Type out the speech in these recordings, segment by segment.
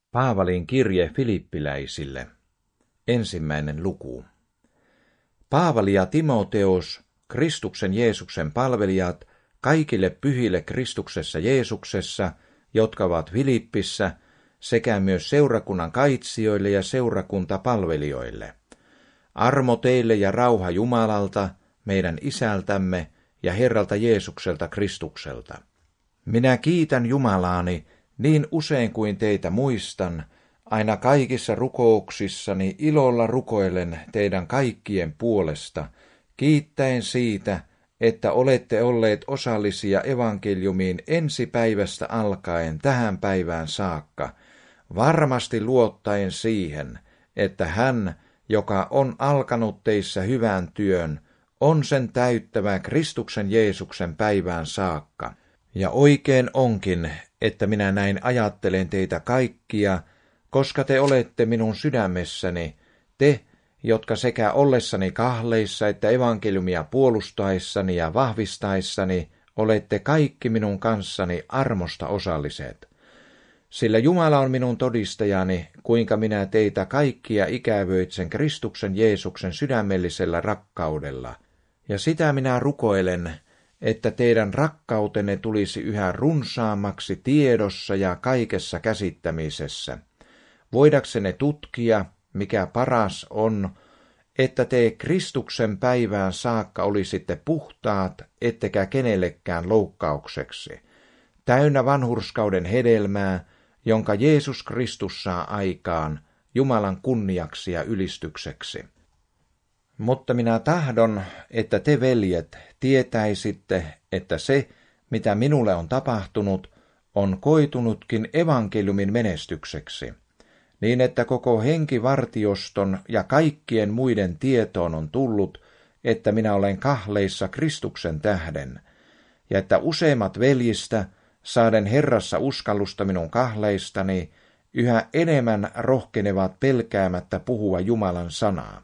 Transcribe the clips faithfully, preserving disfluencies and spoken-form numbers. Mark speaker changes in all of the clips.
Speaker 1: Paavalin kirje Filippiläisille. Ensimmäinen luku. Paavali ja Timoteos, Kristuksen Jeesuksen palvelijat, kaikille pyhille Kristuksessa Jeesuksessa, jotka ovat Filippissä, sekä myös seurakunnan kaitsijoille ja seurakuntapalvelijoille. Armo teille ja rauha Jumalalta, meidän Isältämme ja Herralta Jeesukselta Kristukselta. Minä kiitän Jumalaani niin usein kuin teitä muistan, aina kaikissa rukouksissani ilolla rukoilen teidän kaikkien puolesta, kiittäen siitä, että olette olleet osallisia evankeliumiin ensi päivästä alkaen tähän päivään saakka, varmasti luottaen siihen, että hän, joka on alkanut teissä hyvän työn, on sen täyttävä Kristuksen Jeesuksen päivään saakka. Ja oikein onkin, että minä näin ajattelen teitä kaikkia, koska te olette minun sydämessäni, te, jotka sekä ollessani kahleissa että evankeliumia puolustaessani ja vahvistaessani olette kaikki minun kanssani armosta osalliset. Sillä Jumala on minun todistajani, kuinka minä teitä kaikkia ikävöitsen Kristuksen Jeesuksen sydämellisellä rakkaudella. Ja sitä minä rukoilen, että teidän rakkautenne tulisi yhä runsaammaksi tiedossa ja kaikessa käsittämisessä. Voidaksenne tutkia, mikä paras on, että te Kristuksen päivään saakka olisitte puhtaat, ettekä kenellekään loukkaukseksi, täynnä vanhurskauden hedelmää, jonka Jeesus Kristus saa aikaan Jumalan kunniaksi ja ylistykseksi. Mutta minä tahdon, että te, veljet, tietäisitte, että se, mitä minulle on tapahtunut, on koitunutkin evankeliumin menestykseksi, niin että koko henkivartioston ja kaikkien muiden tietoon on tullut, että minä olen kahleissa Kristuksen tähden, ja että useimmat veljistä, saaden Herrassa uskallusta minun kahleistani, yhä enemmän rohkenevat pelkäämättä puhua Jumalan sanaa.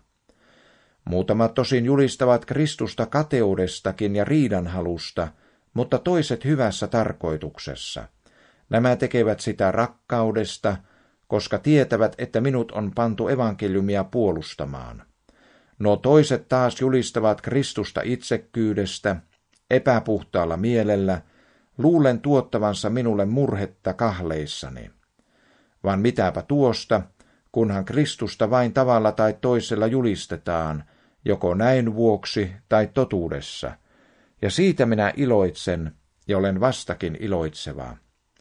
Speaker 1: Muutamat tosin julistavat Kristusta kateudestakin ja riidanhalusta, mutta toiset hyvässä tarkoituksessa. Nämä tekevät sitä rakkaudesta, koska tietävät, että minut on pantu evankeliumia puolustamaan. Nuo toiset taas julistavat Kristusta itsekkyydestä, epäpuhtaalla mielellä, luulen tuottavansa minulle murhetta kahleissani. Vaan mitäpä tuosta, kunhan Kristusta vain tavalla tai toisella julistetaan, joko näin vuoksi tai totuudessa, ja siitä minä iloitsen ja olen vastakin iloitseva.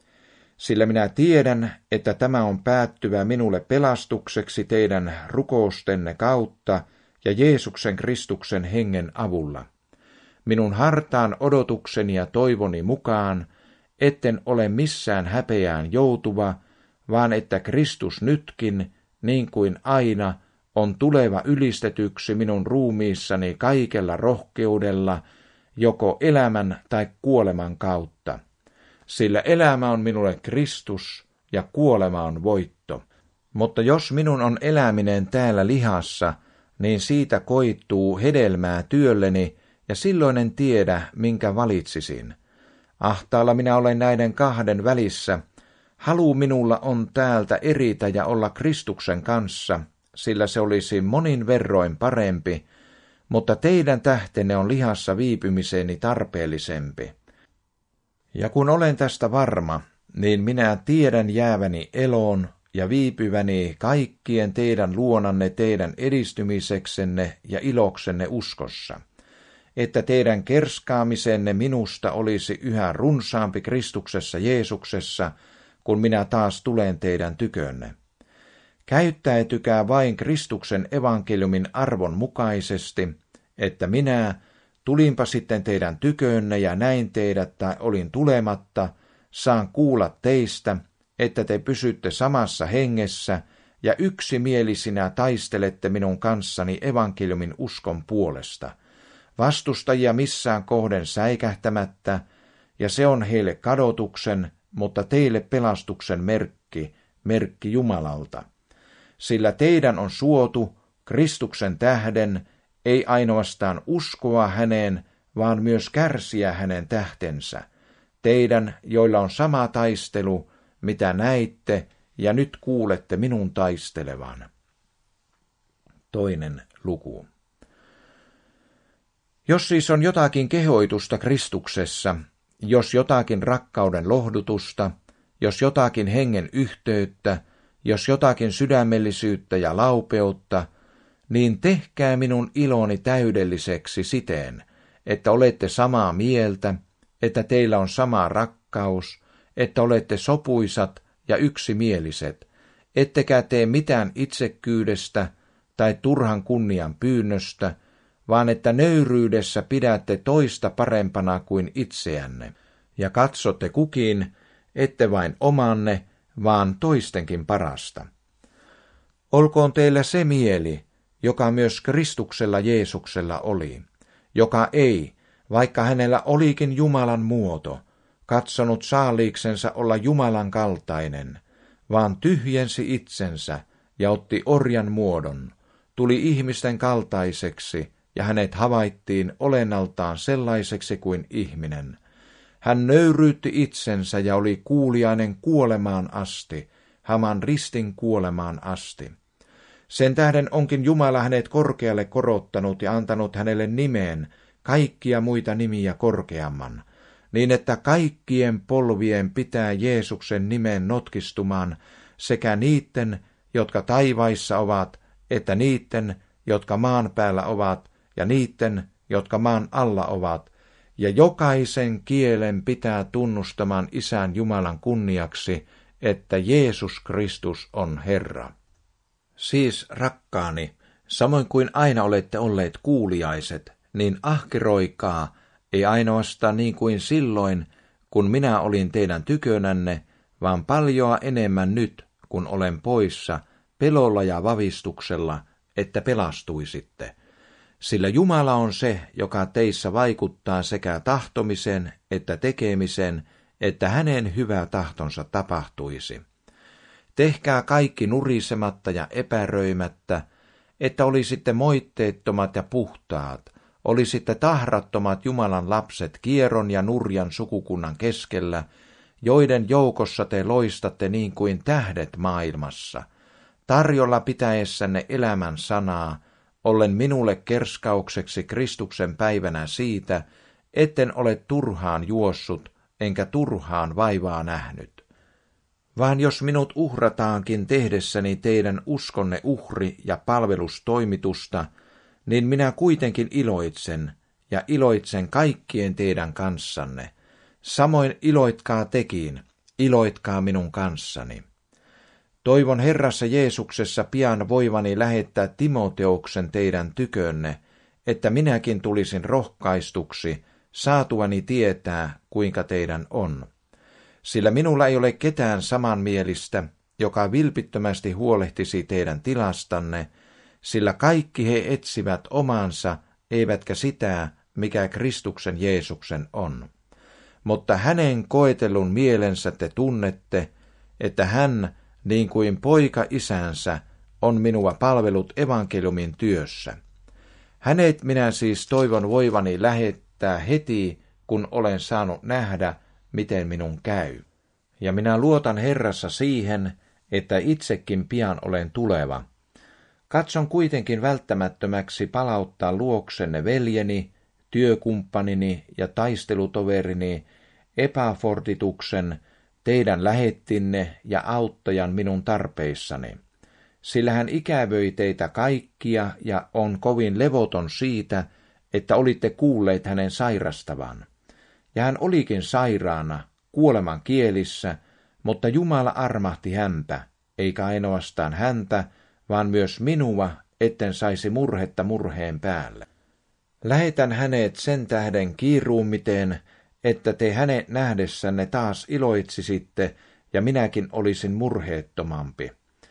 Speaker 1: Sillä minä tiedän, että tämä on päättyvä minulle pelastukseksi teidän rukoustenne kautta ja Jeesuksen Kristuksen hengen avulla. Minun hartaan odotukseni ja toivoni mukaan, etten ole missään häpeään joutuva, vaan että Kristus nytkin, niin kuin aina, on tuleva ylistetyksi minun ruumiissani kaikella rohkeudella, joko elämän tai kuoleman kautta. Sillä elämä on minulle Kristus ja kuolema on voitto. Mutta jos minun on eläminen täällä lihassa, niin siitä koituu hedelmää työlleni, ja silloin en tiedä, minkä valitsisin. Ahtaalla minä olen näiden kahden välissä. Halu minulla on täältä eritä ja olla Kristuksen kanssa, sillä se olisi monin verroin parempi, mutta teidän tähtenne on lihassa viipymiseeni tarpeellisempi. Ja kun olen tästä varma, niin minä tiedän jääväni eloon ja viipyväni kaikkien teidän luonanne teidän edistymiseksenne ja iloksenne uskossa, että teidän kerskaamisenne minusta olisi yhä runsaampi Kristuksessa Jeesuksessa, kun minä taas tulen teidän tykönne. Käyttäytykää vain Kristuksen evankeliumin arvon mukaisesti, että minä, tulinpa sitten teidän tykönne ja näin teidät tai olin tulematta, saan kuulla teistä, että te pysytte samassa hengessä ja yksimielisinä taistelette minun kanssani evankeliumin uskon puolesta, vastustajia missään kohden säikähtämättä, ja se on heille kadotuksen, mutta teille pelastuksen merkki, merkki Jumalalta. Sillä teidän on suotu Kristuksen tähden, ei ainoastaan uskoa häneen, vaan myös kärsiä hänen tähtensä. Teidän, joilla on sama taistelu, mitä näitte ja nyt kuulette minun taistelevan. Toinen luku. Jos siis on jotakin kehoitusta Kristuksessa, jos jotakin rakkauden lohdutusta, jos jotakin hengen yhteyttä, jos jotakin sydämellisyyttä ja laupeutta, niin tehkää minun iloni täydelliseksi siten, että olette samaa mieltä, että teillä on sama rakkaus, että olette sopuisat ja yksimieliset, ettekä tee mitään itsekkyydestä tai turhan kunnian pyynnöstä, vaan että nöyryydessä pidätte toista parempana kuin itseänne, ja katsotte kukin, ette vain omanne, vaan toistenkin parasta. Olkoon teillä se mieli, joka myös Kristuksella Jeesuksella oli, joka ei, vaikka hänellä olikin Jumalan muoto, katsonut saaliiksensa olla Jumalan kaltainen, vaan tyhjensi itsensä ja otti orjan muodon, tuli ihmisten kaltaiseksi, ja hänet havaittiin olennaltaan sellaiseksi kuin ihminen. Hän nöyryytti itsensä ja oli kuuliainen kuolemaan asti, haman ristin kuolemaan asti. Sen tähden onkin Jumala hänet korkealle korottanut ja antanut hänelle nimeen kaikkia muita nimiä korkeamman, niin että kaikkien polvien pitää Jeesuksen nimeen notkistumaan sekä niiden, jotka taivaissa ovat, että niiden, jotka maan päällä ovat, ja niiden, jotka maan alla ovat, ja jokaisen kielen pitää tunnustamaan Isän Jumalan kunniaksi, että Jeesus Kristus on Herra. Siis, rakkaani, samoin kuin aina olette olleet kuuliaiset, niin ahkeroikaa, ei ainoastaan niin kuin silloin, kun minä olin teidän tykönänne, vaan paljoa enemmän nyt, kun olen poissa, pelolla ja vavistuksella, että pelastuisitte. Sillä Jumala on se, joka teissä vaikuttaa sekä tahtomisen että tekemisen, että hänen hyvä tahtonsa tapahtuisi. Tehkää kaikki nurisematta ja epäröimättä, että olisitte moitteettomat ja puhtaat, olisitte tahrattomat Jumalan lapset kieron ja nurjan sukukunnan keskellä, joiden joukossa te loistatte niin kuin tähdet maailmassa, tarjolla pitäessänne elämän sanaa, ollen minulle kerskaukseksi Kristuksen päivänä siitä, etten ole turhaan juossut, enkä turhaan vaivaa nähnyt. Vaan jos minut uhrataankin tehdessäni teidän uskonne uhri- ja palvelustoimitusta, niin minä kuitenkin iloitsen, ja iloitsen kaikkien teidän kanssanne. Samoin iloitkaa tekin, iloitkaa minun kanssani. Toivon Herrassa Jeesuksessa pian voivani lähettää Timoteoksen teidän tykönne, että minäkin tulisin rohkaistuksi, saatuani tietää, kuinka teidän on. Sillä minulla ei ole ketään samanmielistä, joka vilpittömästi huolehtisi teidän tilastanne, sillä kaikki he etsivät omansa, eivätkä sitä, mikä Kristuksen Jeesuksen on. Mutta hänen koetellun mielensä te tunnette, että hän, niin kuin poika isänsä, on minua palvelut evankeliumin työssä. Hänet minä siis toivon voivani lähettää heti, kun olen saanut nähdä, miten minun käy. Ja minä luotan Herrassa siihen, että itsekin pian olen tuleva. Katson kuitenkin välttämättömäksi palauttaa luoksenne veljeni, työkumppanini ja taistelutoverini Epafordituksen, teidän lähettinne ja auttajan minun tarpeissani. Sillä hän ikävöi teitä kaikkia ja on kovin levoton siitä, että olitte kuulleet hänen sairastavan. Ja hän olikin sairaana, kuoleman kielissä, mutta Jumala armahti häntä, eikä ainoastaan häntä, vaan myös minua, etten saisi murhetta murheen päälle. Lähetän hänet sen tähden kiiruumiteen, että te hänet nähdessänne taas iloitsisitte, ja minäkin olisin murheettomampi.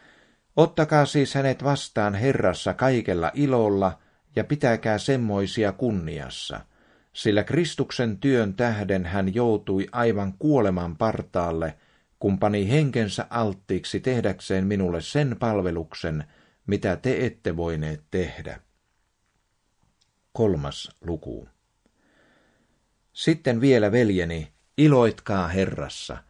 Speaker 1: Ottakaa siis hänet vastaan Herrassa kaikella ilolla, ja pitäkää semmoisia kunniassa, sillä Kristuksen työn tähden hän joutui aivan kuoleman partaalle, kun pani henkensä alttiiksi tehdäkseen minulle sen palveluksen, mitä te ette voineet tehdä. Kolmas luku. Sitten vielä, veljeni, iloitkaa Herrassa.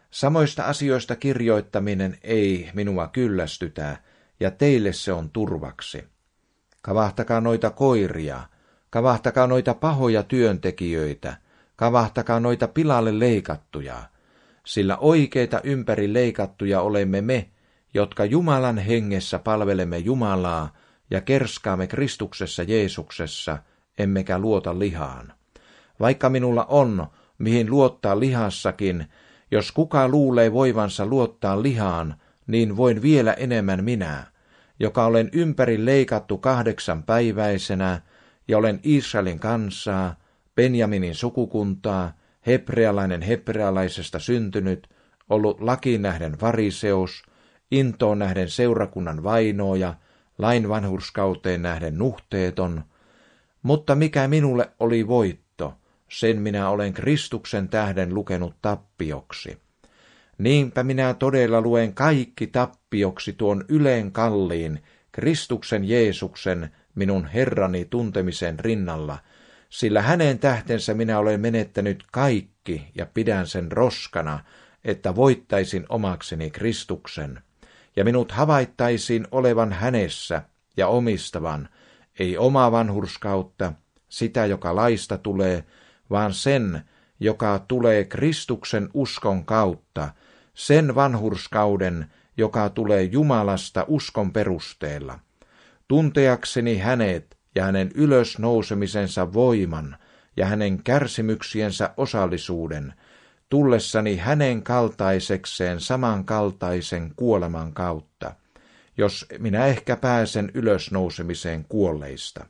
Speaker 1: Samoista asioista kirjoittaminen ei minua kyllästytä, ja teille se on turvaksi. Kavahtakaa noita koiria, kavahtakaa noita pahoja työntekijöitä, kavahtakaa noita pilalle leikattuja, sillä oikeita ympäri leikattuja olemme me, jotka Jumalan hengessä palvelemme Jumalaa ja kerskaamme Kristuksessa Jeesuksessa, emmekä luota lihaan. Vaikka minulla on, mihin luottaa lihassakin, jos kuka luulee voivansa luottaa lihaan, niin voin vielä enemmän minä, joka olen ympäri leikattu kahdeksan päiväisenä, ja olen Israelin kansaa, Benjaminin sukukuntaa, hebrealainen hebrealaisesta syntynyt, ollut lakiin nähden fariseus, intoon nähden seurakunnan vainooja, lain vanhurskauteen nähden nuhteeton, mutta mikä minulle oli voitto, sen minä olen Kristuksen tähden lukenut tappioksi. Niinpä minä todella luen kaikki tappioksi tuon yleen kalliin, Kristuksen Jeesuksen, minun Herrani tuntemisen rinnalla, sillä hänen tähtensä minä olen menettänyt kaikki ja pidän sen roskana, että voittaisin omakseni Kristuksen, ja minut havaittaisiin olevan hänessä ja omistavan, ei omaa vanhurskautta, sitä joka laista tulee, vaan sen, joka tulee Kristuksen uskon kautta, sen vanhurskauden, joka tulee Jumalasta uskon perusteella, tunteakseni hänet ja hänen ylösnousemisensa voiman ja hänen kärsimyksiensä osallisuuden, tullessani hänen kaltaisekseen samankaltaisen kuoleman kautta, jos minä ehkä pääsen ylösnousemiseen kuolleista.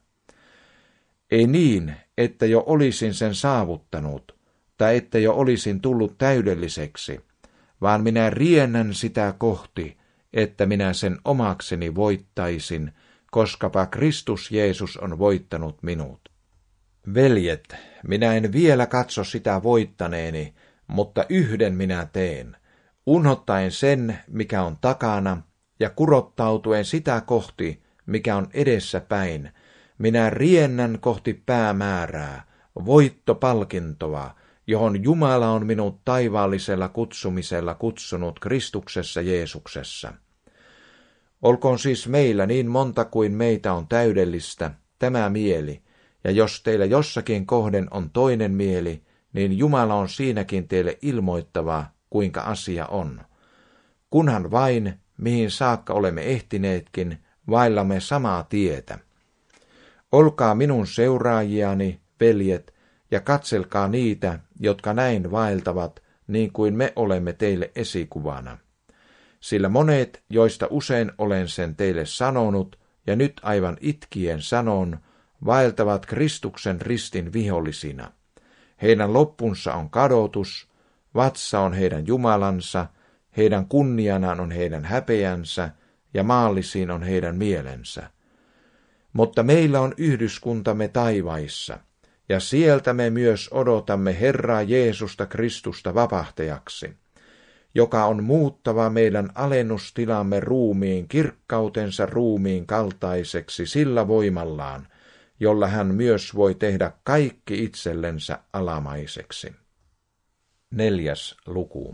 Speaker 1: Ei niin, että jo olisin sen saavuttanut, tai että jo olisin tullut täydelliseksi, vaan minä riennän sitä kohti, että minä sen omakseni voittaisin, koskapa Kristus Jeesus on voittanut minut. Veljet, minä en vielä katso sitä voittaneeni, mutta yhden minä teen, unhottaen sen, mikä on takana, ja kurottautuen sitä kohti, mikä on edessä päin, minä riennän kohti päämäärää, voittopalkintoa, johon Jumala on minut taivaallisella kutsumisella kutsunut Kristuksessa Jeesuksessa. Olkoon siis meillä niin monta kuin meitä on täydellistä tämä mieli, ja jos teillä jossakin kohden on toinen mieli, niin Jumala on siinäkin teille ilmoittava, kuinka asia on. Kunhan vain, mihin saakka olemme ehtineetkin, vaillamme samaa tietä. Olkaa minun seuraajiani, veljet, ja katselkaa niitä, jotka näin vaeltavat, niin kuin me olemme teille esikuvana. Sillä monet, joista usein olen sen teille sanonut, ja nyt aivan itkien sanon, vaeltavat Kristuksen ristin vihollisina. Heidän loppunsa on kadotus, vatsa on heidän jumalansa, heidän kunnianaan on heidän häpeänsä, ja maallisiin on heidän mielensä. Mutta meillä on yhdyskuntamme taivaissa, ja sieltä me myös odotamme Herraa Jeesusta Kristusta vapahtajaksi, joka on muuttava meidän alennustilamme ruumiin kirkkautensa ruumiin kaltaiseksi sillä voimallaan, jolla hän myös voi tehdä kaikki itsellensä alamaiseksi. Neljäs luku.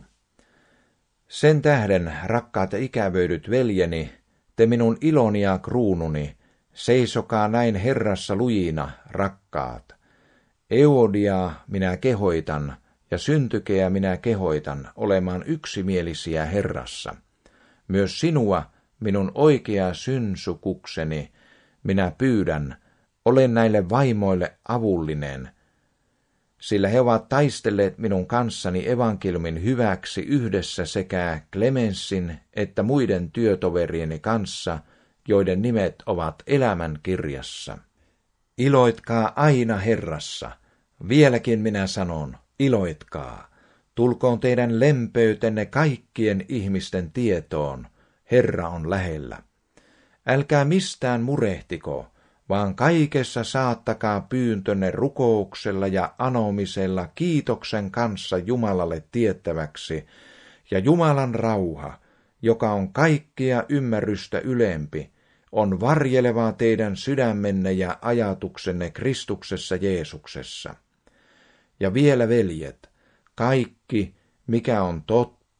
Speaker 1: Sen tähden, rakkaat ja ikävöidyt veljeni, te minun iloni ja kruununi, seisokaa näin Herrassa lujina, rakkaat. Eodiaa minä kehoitan, ja syntykeä minä kehoitan olemaan yksimielisiä Herrassa. Myös sinua, minun oikea synsukukseni, minä pyydän, olen näille vaimoille avullinen, sillä he ovat taistelleet minun kanssani evankeliumin hyväksi yhdessä sekä Clemenssin että muiden työtoverieni kanssa, joiden nimet ovat elämän kirjassa. Iloitkaa aina Herrassa. Vieläkin minä sanon, iloitkaa. Tulkoon teidän lempeytenne kaikkien ihmisten tietoon. Herra on lähellä. Älkää mistään murehtiko, vaan kaikessa saattakaa pyyntönne rukouksella ja anomisella kiitoksen kanssa Jumalalle tiettäväksi, ja Jumalan rauha, joka on kaikkia ymmärrystä ylempi, on varjelevaa teidän sydämenne ja ajatuksenne Kristuksessa Jeesuksessa. Ja vielä veljet, kaikki, mikä on totta,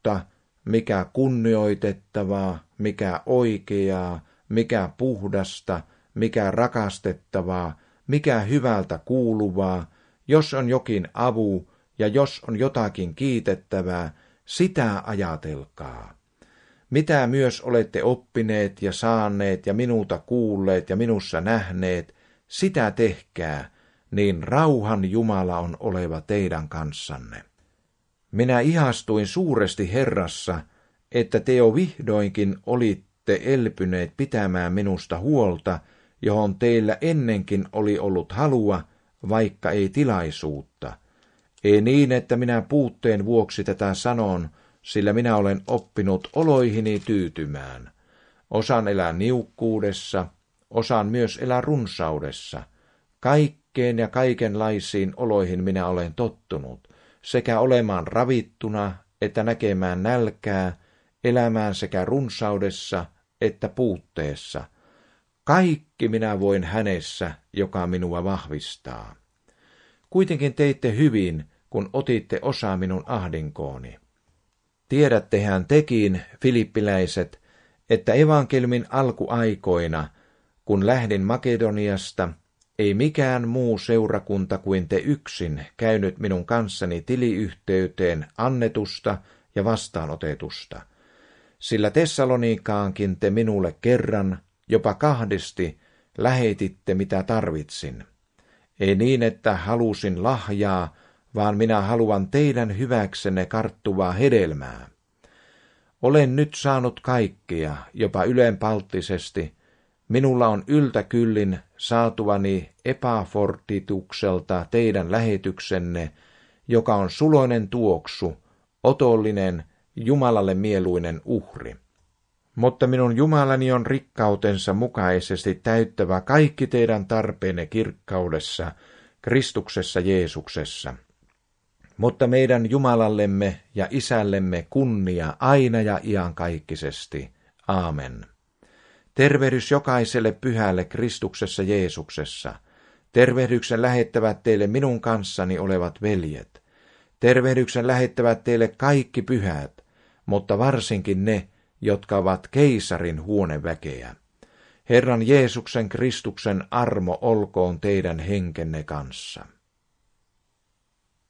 Speaker 1: totta, mikä kunnioitettavaa, mikä oikeaa, mikä puhdasta, mikä rakastettavaa, mikä hyvältä kuuluvaa, jos on jokin avu ja jos on jotakin kiitettävää, sitä ajatelkaa. Mitä myös olette oppineet ja saaneet ja minulta kuulleet ja minussa nähneet, sitä tehkää, niin rauhan Jumala on oleva teidän kanssanne. Minä ihastuin suuresti Herrassa, että te jo vihdoinkin olitte elpyneet pitämään minusta huolta, johon teillä ennenkin oli ollut halua, vaikka ei tilaisuutta. Ei niin, että minä puutteen vuoksi tätä sanon, sillä minä olen oppinut oloihini tyytymään. Osaan elää niukkuudessa, osaan myös elää runsaudessa. Kaikkeen ja kaikenlaisiin oloihin minä olen tottunut, sekä olemaan ravittuna, että näkemään nälkää, elämään sekä runsaudessa että puutteessa. Kaikki minä voin hänessä, joka minua vahvistaa. Kuitenkin teitte hyvin, kun otitte osaa minun ahdinkooni. Tiedättehän tekin, filippiläiset, että evankelmin alkuaikoina, kun lähdin Makedoniasta, ei mikään muu seurakunta kuin te yksin käynyt minun kanssani tiliyhteyteen annetusta ja vastaanotetusta. Sillä Tessalonikaankin te minulle kerran, jopa kahdesti, lähetitte mitä tarvitsin. Ei niin, että halusin lahjaa, vaan minä haluan teidän hyväksenne karttuvaa hedelmää. Olen nyt saanut kaikkea, jopa ylenpalttisesti. Minulla on yltäkyllin saatuvani Epafortitukselta teidän lähetyksenne, joka on suloinen tuoksu, otollinen, Jumalalle mieluinen uhri. Mutta minun Jumalani on rikkautensa mukaisesti täyttävä kaikki teidän tarpeenne kirkkaudessa, Kristuksessa Jeesuksessa. Mutta meidän Jumalallemme ja Isällemme kunnia aina ja iankaikkisesti. Aamen. Tervehdys jokaiselle pyhälle Kristuksessa Jeesuksessa. Tervehdyksen lähettävät teille minun kanssani olevat veljet. Tervehdyksen lähettävät teille kaikki pyhät, mutta varsinkin ne, jotka ovat keisarin huoneväkeä. Herran Jeesuksen Kristuksen armo olkoon teidän henkenne kanssa.